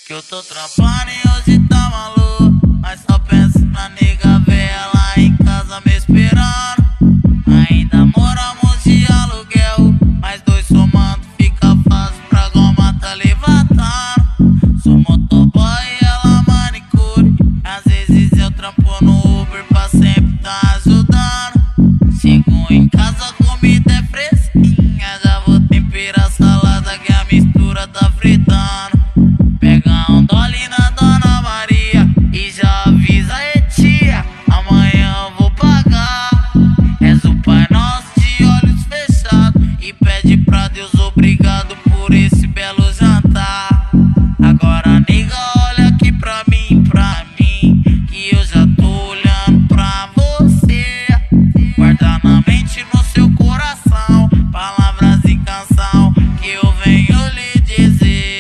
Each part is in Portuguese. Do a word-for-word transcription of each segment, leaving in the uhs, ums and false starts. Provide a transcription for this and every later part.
Que eu tô trampando e hoje tá maluco, mas só penso na nega ver ela em casa me esperando. Ainda moramos de aluguel, mas dois somando fica fácil pra goma tá levantando. Sou motoboy e ela manicure, às vezes eu trampo no Uber pra sempre tá ajudando. Chego em casa, a comida é fresquinha, já vou temperar a salada que a mistura tá fritando. Pega um dole na Dona Maria e já avisa a tia, amanhã eu vou pagar. És o Pai Nosso de olhos fechados e pede pra Deus obrigado por esse belo jantar. Agora nega, olha aqui pra mim, pra mim, que eu já tô olhando pra você. Guarda na mente, no seu coração, palavras e canção que eu venho lhe dizer.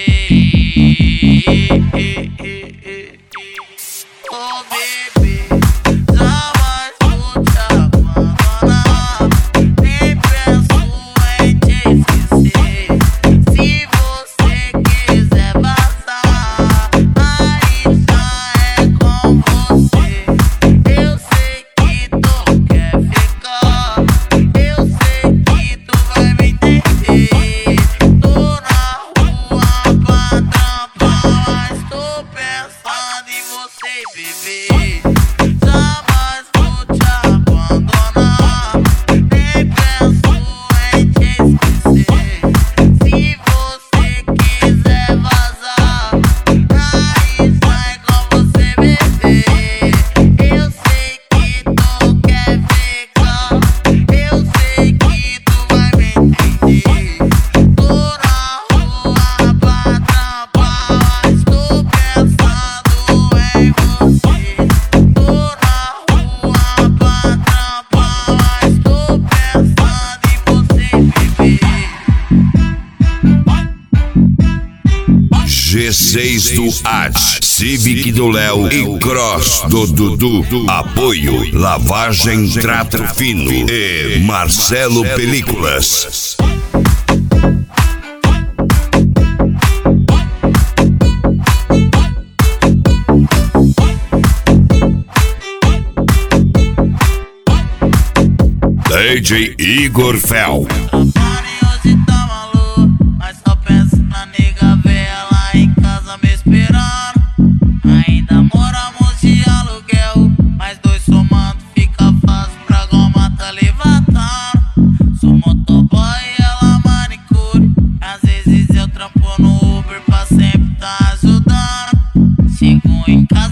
Oh baby, jamais vou te abandonar, nem penso em te esquecer. Se você quiser vazar, aí já é com você. Eu sei que tu quer ficar, eu sei que tu vai me entender. Tô na rua pra trampar, mas tô pensando em você, bebê. Jamais vou te abandonar, nem penso em te esquecer. Se você quiser vazar, aí sai com você, bebê. Eu sei que tu quer ficar, eu sei que tu vai me entender. Tô na rua pra trampar, mas tô pensando em você. Tô na rua pra trampar, mas tô pensando em você, bebê. G seis do Ad, Civic do Léo e Cross do Dudu. Apoio Lavagem Trato Fino e Marcelo Películas. D J Igor Fel. Trampando e hoje tá maluco, mas só penso na nega ver ela em casa me esperando. Ainda moramos de aluguel, mas dois somando fica fácil pra goma tá levantando. Sou motoboy e ela manicure, às vezes eu trampo no Uber pra sempre tá ajudando. Chego em casa,